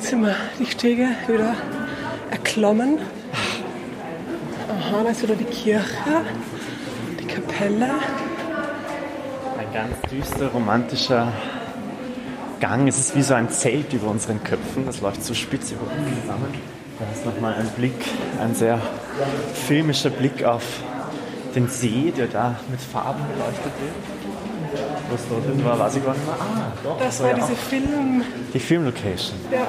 Jetzt sind wir die Stiege wieder erklommen. Aha, da ist wieder die Kirche, die Kapelle. Ein ganz düster, romantischer Gang. Es ist wie so ein Zelt über unseren Köpfen. Das läuft so spitz über uns zusammen. Da ist nochmal ein sehr filmischer Blick auf den See, der da mit Farben beleuchtet wird. Was da drin war, weiß ich gar nicht mehr. Doch, das war diese die Filmlocation. Ja.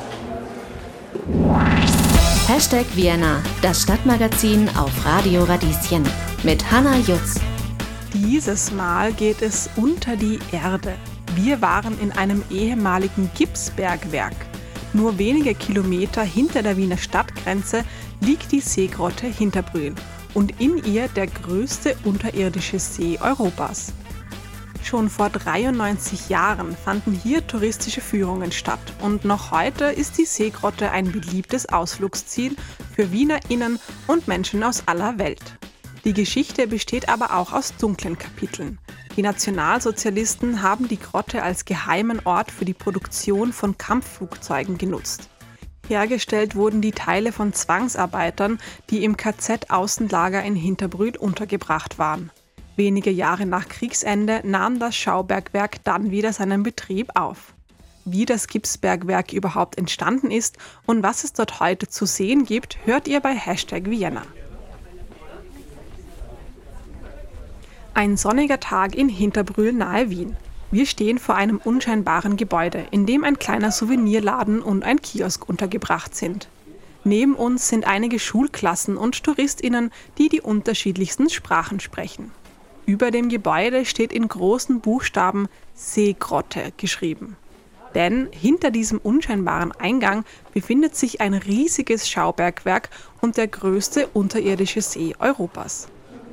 #Vienna, das Stadtmagazin auf Radio Radieschen mit Hanna Jutz. Dieses Mal geht es unter die Erde. Wir waren in einem ehemaligen Gipsbergwerk. Nur wenige Kilometer hinter der Wiener Stadtgrenze liegt die Seegrotte Hinterbrühl und in ihr der größte unterirdische See Europas. Schon vor 93 Jahren fanden hier touristische Führungen statt und noch heute ist die Seegrotte ein beliebtes Ausflugsziel für WienerInnen und Menschen aus aller Welt. Die Geschichte besteht aber auch aus dunklen Kapiteln. Die Nationalsozialisten haben die Grotte als geheimen Ort für die Produktion von Kampfflugzeugen genutzt. Hergestellt wurden die Teile von Zwangsarbeitern, die im KZ-Außenlager in Hinterbrühl untergebracht waren. Wenige Jahre nach Kriegsende nahm das Schaubergwerk dann wieder seinen Betrieb auf. Wie das Gipsbergwerk überhaupt entstanden ist und was es dort heute zu sehen gibt, hört ihr bei #Vienna. Ein sonniger Tag in Hinterbrühl nahe Wien. Wir stehen vor einem unscheinbaren Gebäude, in dem ein kleiner Souvenirladen und ein Kiosk untergebracht sind. Neben uns sind einige Schulklassen und TouristInnen, die die unterschiedlichsten Sprachen sprechen. Über dem Gebäude steht in großen Buchstaben Seegrotte geschrieben. Denn hinter diesem unscheinbaren Eingang befindet sich ein riesiges Schaubergwerk und der größte unterirdische See Europas.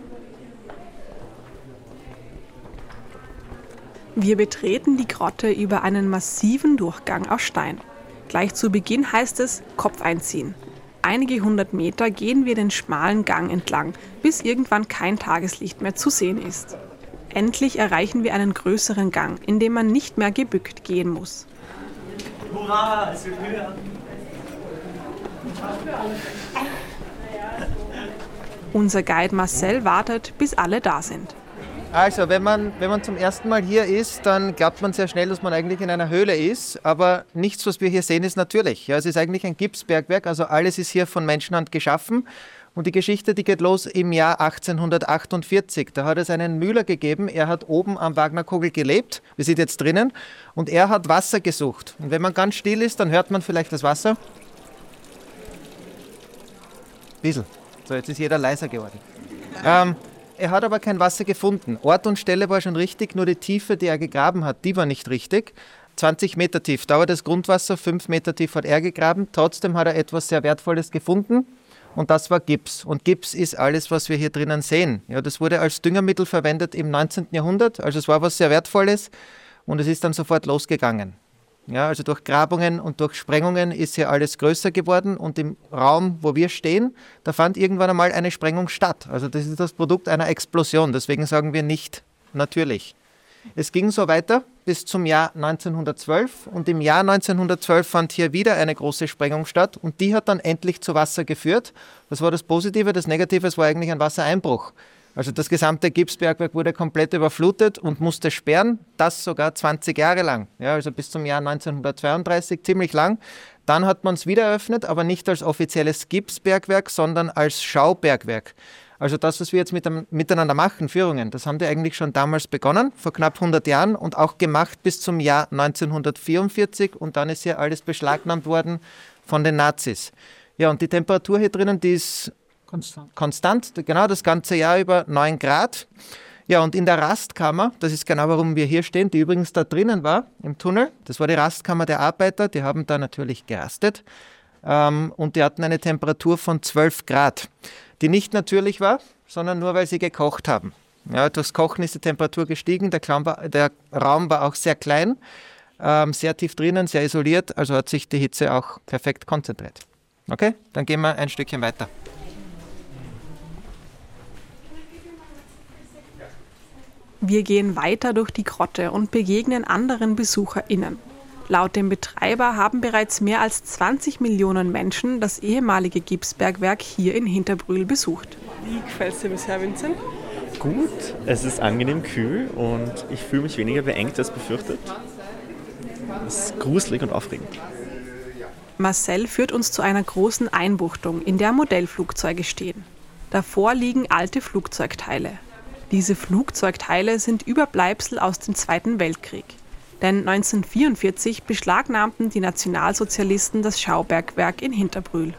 Wir betreten die Grotte über einen massiven Durchgang aus Stein. Gleich zu Beginn heißt es Kopf einziehen. Einige 100 Meter gehen wir den schmalen Gang entlang, bis irgendwann kein Tageslicht mehr zu sehen ist. Endlich erreichen wir einen größeren Gang, in dem man nicht mehr gebückt gehen muss. Hurra, es wird höher! Unser Guide Marcel wartet, bis alle da sind. Also, wenn man zum ersten Mal hier ist, dann glaubt man sehr schnell, dass man eigentlich in einer Höhle ist. Aber nichts, was wir hier sehen, ist natürlich. Ja, es ist eigentlich ein Gipsbergwerk, also alles ist hier von Menschenhand geschaffen. Und die Geschichte, die geht los im Jahr 1848. Da hat es einen Müller gegeben, er hat oben am Wagnerkogel gelebt. Wir sind jetzt drinnen. Und er hat Wasser gesucht. Und wenn man ganz still ist, dann hört man vielleicht das Wasser. Bissl. So, jetzt ist jeder leiser geworden. Er hat aber kein Wasser gefunden. Ort und Stelle war schon richtig, nur die Tiefe, die er gegraben hat, die war nicht richtig. 20 Meter tief dauert das Grundwasser, 5 Meter tief hat er gegraben. Trotzdem hat er etwas sehr Wertvolles gefunden und das war Gips. Und Gips ist alles, was wir hier drinnen sehen. Ja, das wurde als Düngermittel verwendet im 19. Jahrhundert, also es war was sehr Wertvolles und es ist dann sofort losgegangen. Ja, also durch Grabungen und durch Sprengungen ist hier alles größer geworden und im Raum, wo wir stehen, da fand irgendwann einmal eine Sprengung statt. Also das ist das Produkt einer Explosion, deswegen sagen wir nicht natürlich. Es ging so weiter bis zum Jahr 1912 und im Jahr 1912 fand hier wieder eine große Sprengung statt und die hat dann endlich zu Wasser geführt. Das war das Positive, das Negative, es war eigentlich ein Wassereinbruch. Also das gesamte Gipsbergwerk wurde komplett überflutet und musste sperren, das sogar 20 Jahre lang, ja, also bis zum Jahr 1932, ziemlich lang. Dann hat man es wieder eröffnet, aber nicht als offizielles Gipsbergwerk, sondern als Schaubergwerk. Also das, was wir jetzt miteinander machen, Führungen, das haben die eigentlich schon damals begonnen, vor knapp 100 Jahren und auch gemacht bis zum Jahr 1944 und dann ist hier alles beschlagnahmt worden von den Nazis. Ja, und die Temperatur hier drinnen, die ist konstant, genau das ganze Jahr über 9 Grad. Ja, und in der Rastkammer, das ist genau, warum wir hier stehen, die übrigens da drinnen war, im Tunnel, das war die Rastkammer der Arbeiter, die haben da natürlich gerastet und die hatten eine Temperatur von 12 Grad, die nicht natürlich war, sondern nur, weil sie gekocht haben. Ja, durchs Kochen ist die Temperatur gestiegen, der Raum war auch sehr klein, sehr tief drinnen, sehr isoliert, also hat sich die Hitze auch perfekt konzentriert. Okay, dann gehen wir ein Stückchen weiter. Wir gehen weiter durch die Grotte und begegnen anderen BesucherInnen. Laut dem Betreiber haben bereits mehr als 20 Millionen Menschen das ehemalige Gipsbergwerk hier in Hinterbrühl besucht. Wie gefällt es dir bisher, Vincent? Gut, es ist angenehm kühl und ich fühle mich weniger beengt als befürchtet. Es ist gruselig und aufregend. Marcel führt uns zu einer großen Einbuchtung, in der Modellflugzeuge stehen. Davor liegen alte Flugzeugteile. Diese Flugzeugteile sind Überbleibsel aus dem Zweiten Weltkrieg. Denn 1944 beschlagnahmten die Nationalsozialisten das Schaubergwerk in Hinterbrühl.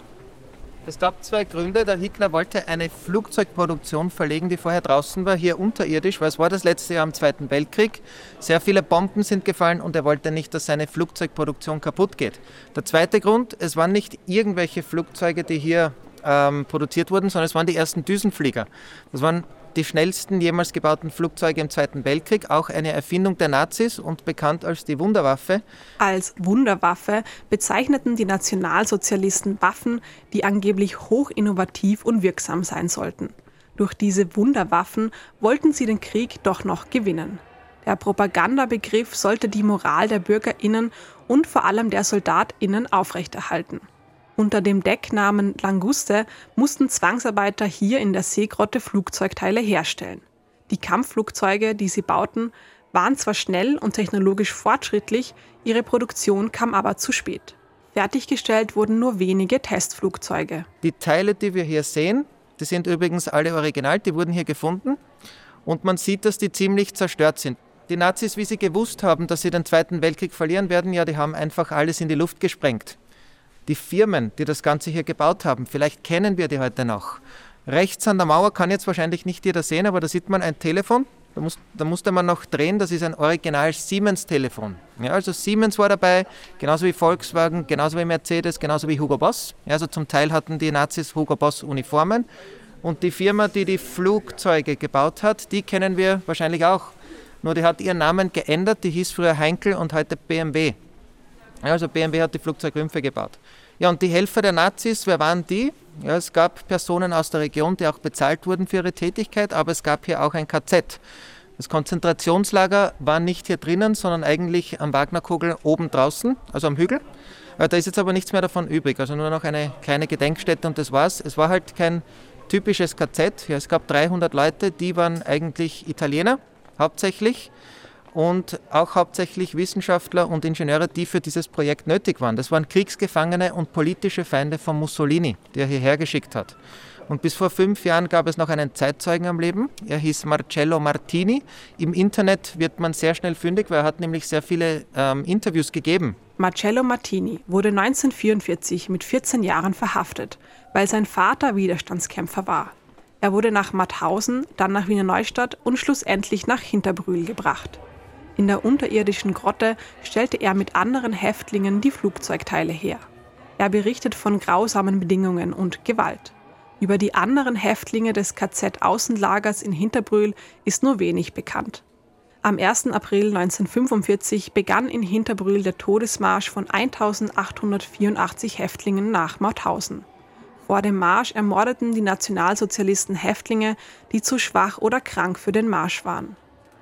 Es gab zwei Gründe. Der Hickner wollte eine Flugzeugproduktion verlegen, die vorher draußen war, hier unterirdisch, weil es war das letzte Jahr im Zweiten Weltkrieg. Sehr viele Bomben sind gefallen und er wollte nicht, dass seine Flugzeugproduktion kaputt geht. Der zweite Grund, es waren nicht irgendwelche Flugzeuge, die hier produziert wurden, sondern es waren die ersten Düsenflieger. Das waren die schnellsten jemals gebauten Flugzeuge im Zweiten Weltkrieg, auch eine Erfindung der Nazis und bekannt als die Wunderwaffe. Als Wunderwaffe bezeichneten die Nationalsozialisten Waffen, die angeblich hochinnovativ und wirksam sein sollten. Durch diese Wunderwaffen wollten sie den Krieg doch noch gewinnen. Der Propagandabegriff sollte die Moral der BürgerInnen und vor allem der SoldatInnen aufrechterhalten. Unter dem Decknamen Languste mussten Zwangsarbeiter hier in der Seegrotte Flugzeugteile herstellen. Die Kampfflugzeuge, die sie bauten, waren zwar schnell und technologisch fortschrittlich, ihre Produktion kam aber zu spät. Fertiggestellt wurden nur wenige Testflugzeuge. Die Teile, die wir hier sehen, die sind übrigens alle original, die wurden hier gefunden und man sieht, dass die ziemlich zerstört sind. Die Nazis, wie sie gewusst haben, dass sie den Zweiten Weltkrieg verlieren werden, ja, die haben einfach alles in die Luft gesprengt. Die Firmen, die das Ganze hier gebaut haben, vielleicht kennen wir die heute noch. Rechts an der Mauer kann jetzt wahrscheinlich nicht jeder sehen, aber da sieht man ein Telefon. Da musste man noch drehen, das ist ein Original Siemens-Telefon. Ja, also Siemens war dabei, genauso wie Volkswagen, genauso wie Mercedes, genauso wie Hugo Boss. Ja, also zum Teil hatten die Nazis Hugo Boss Uniformen. Und die Firma, die die Flugzeuge gebaut hat, die kennen wir wahrscheinlich auch. Nur die hat ihren Namen geändert, die hieß früher Heinkel und heute BMW. Ja, also BMW hat die Flugzeugrümpfe gebaut. Ja, und die Helfer der Nazis, wer waren die? Ja, es gab Personen aus der Region, die auch bezahlt wurden für ihre Tätigkeit, aber es gab hier auch ein KZ. Das Konzentrationslager war nicht hier drinnen, sondern eigentlich am Wagnerkogel oben draußen, also am Hügel. Da ist jetzt aber nichts mehr davon übrig, also nur noch eine kleine Gedenkstätte und das war's. Es war halt kein typisches KZ. Ja, es gab 300 Leute, die waren eigentlich Italiener, hauptsächlich. Und auch hauptsächlich Wissenschaftler und Ingenieure, die für dieses Projekt nötig waren. Das waren Kriegsgefangene und politische Feinde von Mussolini, die er hierher geschickt hat. Und bis vor 5 Jahren gab es noch einen Zeitzeugen am Leben. Er hieß Marcello Martini. Im Internet wird man sehr schnell fündig, weil er hat nämlich sehr viele Interviews gegeben. Marcello Martini wurde 1944 mit 14 Jahren verhaftet, weil sein Vater Widerstandskämpfer war. Er wurde nach Mauthausen, dann nach Wiener Neustadt und schlussendlich nach Hinterbrühl gebracht. In der unterirdischen Grotte stellte er mit anderen Häftlingen die Flugzeugteile her. Er berichtet von grausamen Bedingungen und Gewalt. Über die anderen Häftlinge des KZ-Außenlagers in Hinterbrühl ist nur wenig bekannt. Am 1. April 1945 begann in Hinterbrühl der Todesmarsch von 1884 Häftlingen nach Mauthausen. Vor dem Marsch ermordeten die Nationalsozialisten Häftlinge, die zu schwach oder krank für den Marsch waren.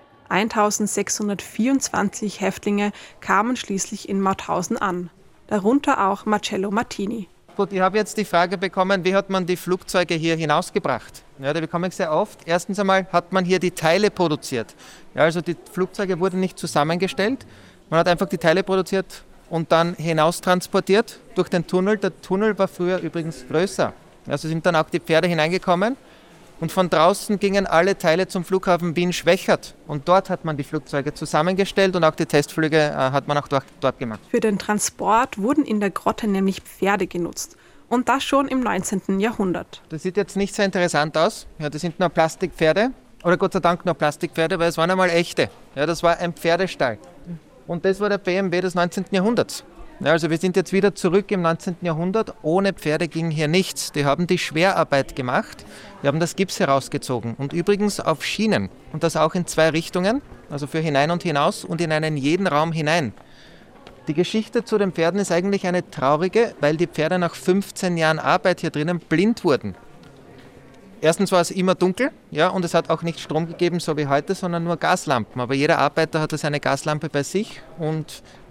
1624 Häftlinge kamen schließlich in Mauthausen an, darunter auch Marcello Martini. Gut, ich habe jetzt die Frage bekommen, wie hat man die Flugzeuge hier hinausgebracht? Ja, da bekomme ich sehr oft. Erstens einmal hat man hier die Teile produziert. Ja, also die Flugzeuge wurden nicht zusammengestellt, man hat einfach die Teile produziert und dann hinaustransportiert durch den Tunnel. Der Tunnel war früher übrigens größer. Also sind dann auch die Pferde hineingekommen. Und von draußen gingen alle Teile zum Flughafen Wien-Schwechat. Und dort hat man die Flugzeuge zusammengestellt und auch die Testflüge hat man auch dort gemacht. Für den Transport wurden in der Grotte nämlich Pferde genutzt. Und das schon im 19. Jahrhundert. Das sieht jetzt nicht so interessant aus. Ja, das sind nur Plastikpferde. Oder Gott sei Dank nur Plastikpferde, weil es waren einmal echte. Ja, das war ein Pferdestall. Und das war der BMW des 19. Jahrhunderts. Ja, also wir sind jetzt wieder zurück im 19. Jahrhundert. Ohne Pferde ging hier nichts. Die haben die Schwerarbeit gemacht. Die haben das Gips herausgezogen. Und übrigens auf Schienen. Und das auch in 2 Richtungen. Also für hinein und hinaus und in einen jeden Raum hinein. Die Geschichte zu den Pferden ist eigentlich eine traurige, weil die Pferde nach 15 Jahren Arbeit hier drinnen blind wurden. Erstens war es immer dunkel, ja, und es hat auch nicht Strom gegeben, so wie heute, sondern nur Gaslampen. Aber jeder Arbeiter hatte seine Gaslampe bei sich und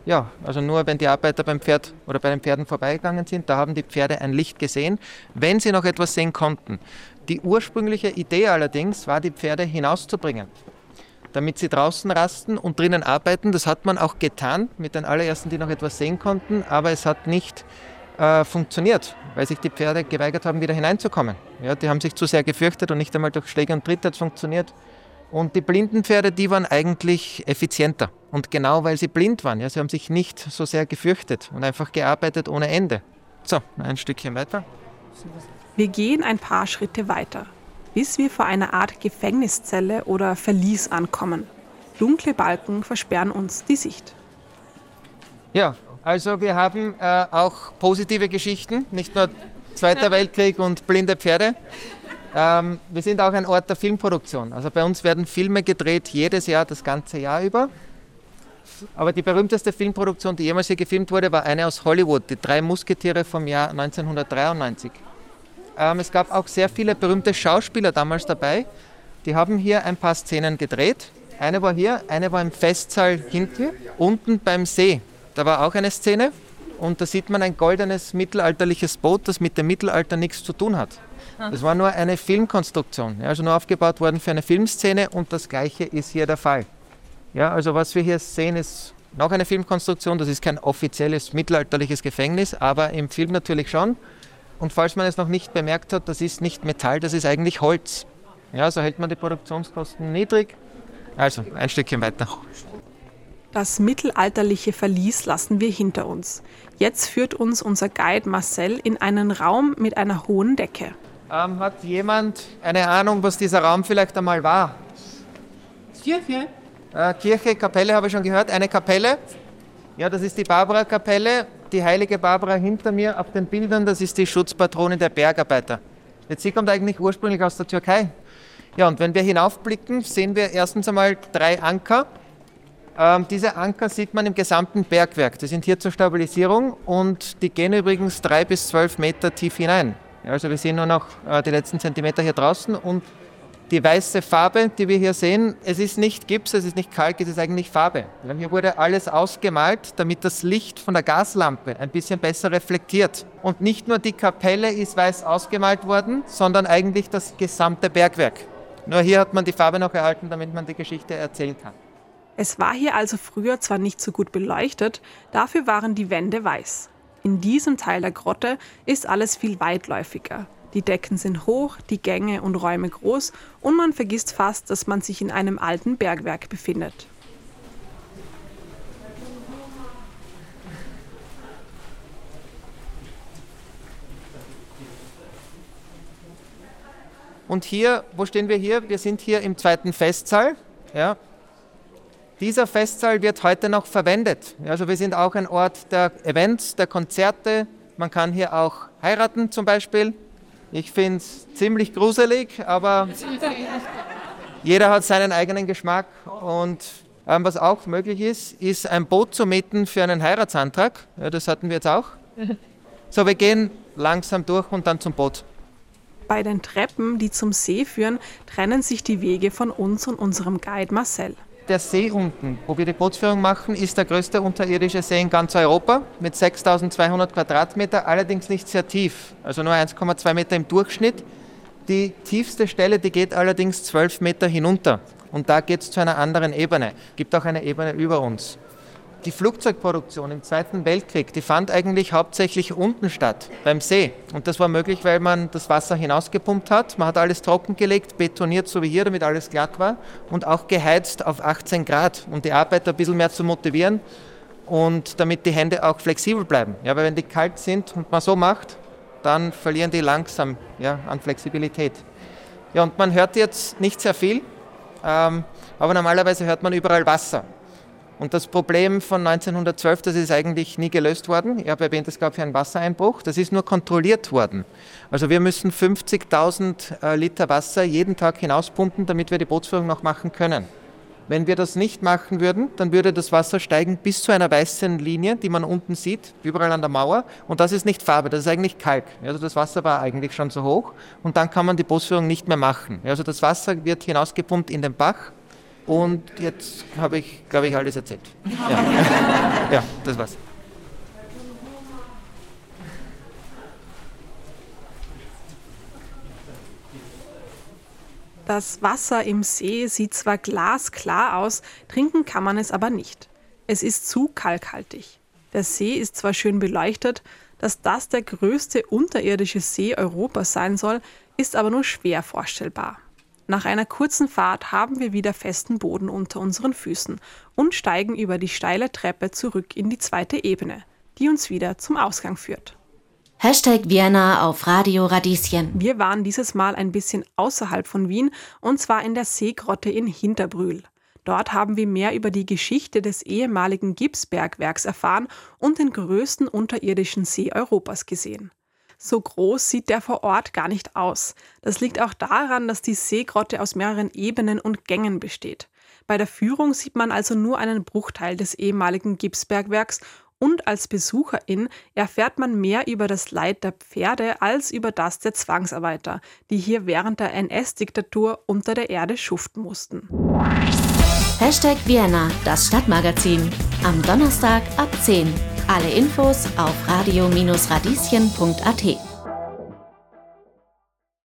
Ja, also nur wenn die Arbeiter beim Pferd oder bei den Pferden vorbeigegangen sind, da haben die Pferde ein Licht gesehen, wenn sie noch etwas sehen konnten. Die ursprüngliche Idee allerdings war, die Pferde hinauszubringen, damit sie draußen rasten und drinnen arbeiten. Das hat man auch getan mit den allerersten, die noch etwas sehen konnten, aber es hat nicht funktioniert, weil sich die Pferde geweigert haben, wieder hineinzukommen. Ja, die haben sich zu sehr gefürchtet und nicht einmal durch Schläge und Tritte hat es funktioniert. Und die blinden Pferde, die waren eigentlich effizienter. Und genau weil sie blind waren, ja, sie haben sich nicht so sehr gefürchtet und einfach gearbeitet ohne Ende. So, ein Stückchen weiter. Wir gehen ein paar Schritte weiter, bis wir vor einer Art Gefängniszelle oder Verlies ankommen. Dunkle Balken versperren uns die Sicht. Ja, also wir haben auch positive Geschichten, nicht nur Zweiter Weltkrieg und blinde Pferde. Wir sind auch ein Ort der Filmproduktion. Also bei uns werden Filme gedreht, jedes Jahr, das ganze Jahr über. Aber die berühmteste Filmproduktion, die jemals hier gefilmt wurde, war eine aus Hollywood, die 3 Musketiere vom Jahr 1993. Es gab auch sehr viele berühmte Schauspieler damals dabei. Die haben hier ein paar Szenen gedreht. Eine war hier, eine war im Festsaal hinten, unten beim See. Da war auch eine Szene und da sieht man ein goldenes mittelalterliches Boot, das mit dem Mittelalter nichts zu tun hat. Das war nur eine Filmkonstruktion, ja, also nur aufgebaut worden für eine Filmszene und das Gleiche ist hier der Fall. Ja, also was wir hier sehen, ist noch eine Filmkonstruktion, das ist kein offizielles mittelalterliches Gefängnis, aber im Film natürlich schon. Und falls man es noch nicht bemerkt hat, das ist nicht Metall, das ist eigentlich Holz. Ja, so hält man die Produktionskosten niedrig. Also ein Stückchen weiter. Das mittelalterliche Verlies lassen wir hinter uns. Jetzt führt uns unser Guide Marcel in einen Raum mit einer hohen Decke. Hat jemand eine Ahnung, was dieser Raum vielleicht einmal war? Kirche. Kirche, Kapelle habe ich schon gehört. Eine Kapelle. Ja, das ist die Barbara-Kapelle. Die heilige Barbara hinter mir auf den Bildern, das ist die Schutzpatronin der Bergarbeiter. Jetzt, sie kommt eigentlich ursprünglich aus der Türkei. Ja, und wenn wir hinaufblicken, sehen wir erstens einmal 3 Anker. Diese Anker sieht man im gesamten Bergwerk. Die sind hier zur Stabilisierung und die gehen übrigens 3 bis 12 Meter tief hinein. Ja, also wir sehen nur noch die letzten Zentimeter hier draußen und die weiße Farbe, die wir hier sehen, es ist nicht Gips, es ist nicht Kalk, es ist eigentlich Farbe. Ja, hier wurde alles ausgemalt, damit das Licht von der Gaslampe ein bisschen besser reflektiert. Und nicht nur die Kapelle ist weiß ausgemalt worden, sondern eigentlich das gesamte Bergwerk. Nur hier hat man die Farbe noch erhalten, damit man die Geschichte erzählen kann. Es war hier also früher zwar nicht so gut beleuchtet, dafür waren die Wände weiß. In diesem Teil der Grotte ist alles viel weitläufiger. Die Decken sind hoch, die Gänge und Räume groß und man vergisst fast, dass man sich in einem alten Bergwerk befindet. Und hier, wo stehen wir hier? Wir sind hier im 2. Festsaal. Ja. Dieser Festsaal wird heute noch verwendet. Also wir sind auch ein Ort der Events, der Konzerte. Man kann hier auch heiraten zum Beispiel. Ich finde es ziemlich gruselig, aber jeder hat seinen eigenen Geschmack. Und was auch möglich ist ein Boot zu mieten für einen Heiratsantrag. Ja, das hatten wir jetzt auch. So, wir gehen langsam durch und dann zum Boot. Bei den Treppen, die zum See führen, trennen sich die Wege von uns und unserem Guide Marcel. Der See unten, wo wir die Bootsführung machen, ist der größte unterirdische See in ganz Europa mit 6.200 Quadratmeter, allerdings nicht sehr tief, also nur 1,2 Meter im Durchschnitt. Die tiefste Stelle, die geht allerdings 12 Meter hinunter und da geht es zu einer anderen Ebene. Es gibt auch eine Ebene über uns. Die Flugzeugproduktion im Zweiten Weltkrieg, die fand eigentlich hauptsächlich unten statt, beim See. Und das war möglich, weil man das Wasser hinausgepumpt hat. Man hat alles trockengelegt, betoniert, so wie hier, damit alles glatt war. Und auch geheizt auf 18 Grad, um die Arbeiter ein bisschen mehr zu motivieren und damit die Hände auch flexibel bleiben. Ja, weil wenn die kalt sind und man so macht, dann verlieren die langsam an Flexibilität. Ja, und man hört jetzt nicht sehr viel, aber normalerweise hört man überall Wasser. Und das Problem von 1912, das ist eigentlich nie gelöst worden. Ich habe erwähnt, es gab hier einen Wassereinbruch. Das ist nur kontrolliert worden. Also wir müssen 50.000 Liter Wasser jeden Tag hinauspumpen, damit wir die Bootsführung noch machen können. Wenn wir das nicht machen würden, dann würde das Wasser steigen bis zu einer weißen Linie, die man unten sieht, überall an der Mauer. Und das ist nicht Farbe, das ist eigentlich Kalk. Also das Wasser war eigentlich schon so hoch und dann kann man die Bootsführung nicht mehr machen. Also das Wasser wird hinausgepumpt in den Bach. Und jetzt habe ich, glaube ich, alles erzählt. Ja, das war's. Das Wasser im See sieht zwar glasklar aus, trinken kann man es aber nicht. Es ist zu kalkhaltig. Der See ist zwar schön beleuchtet, dass das der größte unterirdische See Europas sein soll, ist aber nur schwer vorstellbar. Nach einer kurzen Fahrt haben wir wieder festen Boden unter unseren Füßen und steigen über die steile Treppe zurück in die zweite Ebene, die uns wieder zum Ausgang führt. #Vienna auf Radio Radieschen. Wir waren dieses Mal ein bisschen außerhalb von Wien, und zwar in der Seegrotte in Hinterbrühl. Dort haben wir mehr über die Geschichte des ehemaligen Gipsbergwerks erfahren und den größten unterirdischen See Europas gesehen. So groß sieht der vor Ort gar nicht aus. Das liegt auch daran, dass die Seegrotte aus mehreren Ebenen und Gängen besteht. Bei der Führung sieht man also nur einen Bruchteil des ehemaligen Gipsbergwerks und als Besucherin erfährt man mehr über das Leid der Pferde als über das der Zwangsarbeiter, die hier während der NS-Diktatur unter der Erde schuften mussten. #Vienna, das Stadtmagazin. Am Donnerstag ab 10. Alle Infos auf radio-radieschen.at.